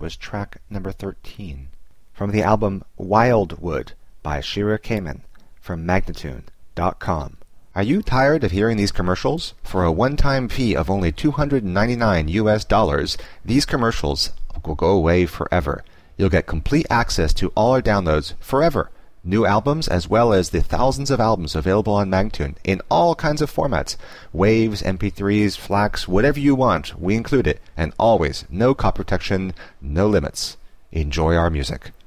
was track number 13. From the album Wildwood by Shira Kamen from Magnatune.com. Are you tired of hearing these commercials? For a one-time fee of only $299, these commercials will go away forever. You'll get complete access to all our downloads forever. New albums as well as the thousands of albums available on Magnatune in all kinds of formats. Waves, MP3s, FLACs, whatever you want, we include it. And always, no copy protection, no limits. Enjoy our music.